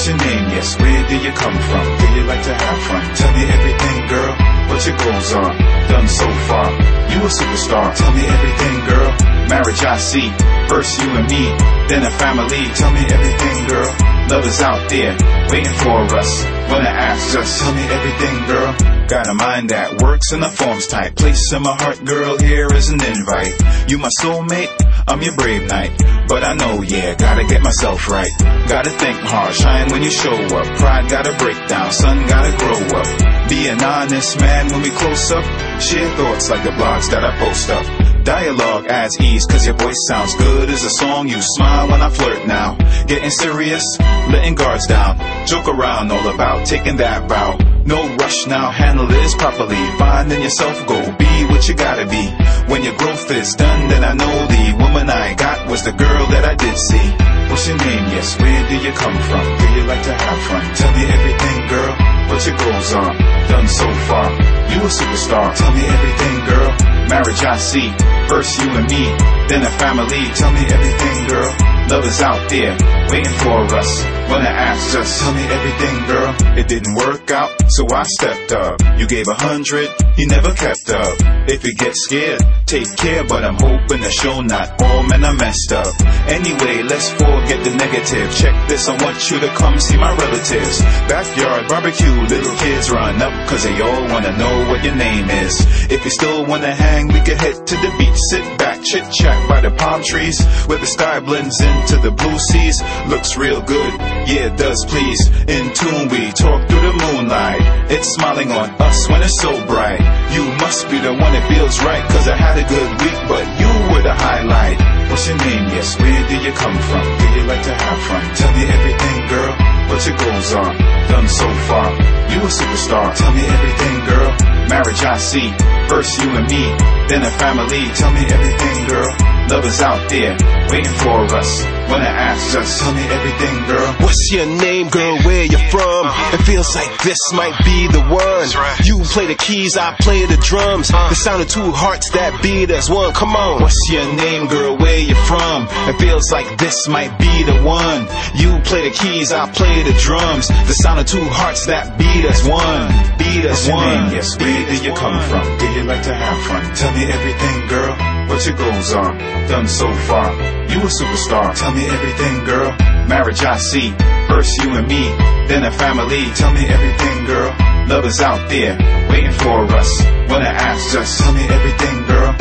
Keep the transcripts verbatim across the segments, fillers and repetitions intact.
What's your name? Yes, where do you come from? Do you like to have fun? Tell me everything, girl. What your goals are? Done so far. You a superstar. Tell me everything, girl. Marriage I see. First you and me, then a family. Tell me everything, girl. Love is out there, waiting for us. Wanna ask just tell me everything, girl. Got a mind that works and the form's tight. Place in my heart, girl, here is an invite. You my soulmate, I'm your brave knight. But I know, yeah, gotta get myself right. Gotta think hard, shine when you show up. Pride gotta break down, sun gotta grow up. Be an honest man when we close up. Share thoughts like the blogs that I post up. Dialogue adds ease, cause your voice sounds good as a song. You smile when I flirt now. Getting serious, letting guards down. Joke around, all about taking that route. No rush now, handle this properly. Finding yourself, go be what you gotta be. When your growth is done, then I know the woman I got was the girl that I did see. What's your name? Yes, where do you come from? Do you like to have fun? Tell me everything, girl. What your goals are? Done so far. You a superstar. Tell me everything, girl. Marriage I see. First you and me, then a family. Tell me everything, girl. Love is out there, waiting for us. Wanna ask just tell me everything, girl. It didn't work out, so I stepped up. You gave a hundred, you never kept up. If you get scared, take care, but I'm hoping to show not all men are messed up. Anyway, let's forget the negative. Check this, I want you to come see my relatives. Backyard barbecue, little kids run up, cause they all wanna know what your name is. If you still wanna hang, we can head to the beach. Sit back, chit chat by the palm trees, where the sky blends into the blue seas. Looks real good, yeah it does please. In tune we talk through the moonlight. It's smiling on us when it's so bright. You must be the one that feels right, cause I had a good week, but you were the highlight. What's your name? Yes, where do you come from? Do you like to have fun? Tell me everything, girl. What your goals are? Done so far. You a superstar. Tell me everything, girl. Marriage I see. First you and me, then a family. Tell me everything, girl. Love is out there, waiting for us. Wanna ask just tell me everything, girl. What's your name, girl? Where you from? It feels like this might be the one. You play the keys, I play the drums. The sound of two hearts that beat as one. Come on. What's your name, girl? Where you from? It feels like this might be the one. You play the keys, I play the drums. The sound of two hearts that beat as one. Beat as one. Yes, where do you come from? Do you like to have fun? Tell me everything, girl. What your goals are? Done so far. You a superstar. Tell me everything, girl. Marriage I see. First you and me, then a family. Tell me everything, girl. Love is out there, waiting for us. Wanna ask just tell me everything, girl.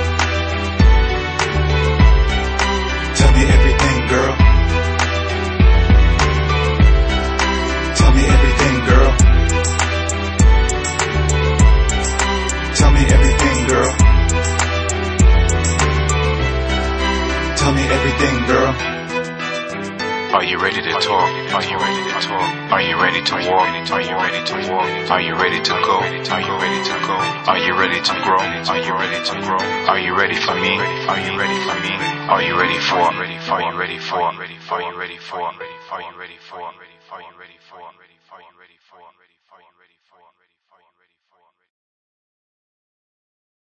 Tell me everything, girl. Tell me everything, girl. Tell me everything, girl. Tell me everything, girl. Are you ready to talk? Are you ready to talk? Are you ready to walk? Are you ready to walk? Are you ready to go? Are you ready to go? Are you ready to grow? Are you ready to grow? Are you ready for me? Are you ready for me? Are you ready for? Are you ready for? Are you ready for? Are you ready for? Are you ready for? Are you ready for?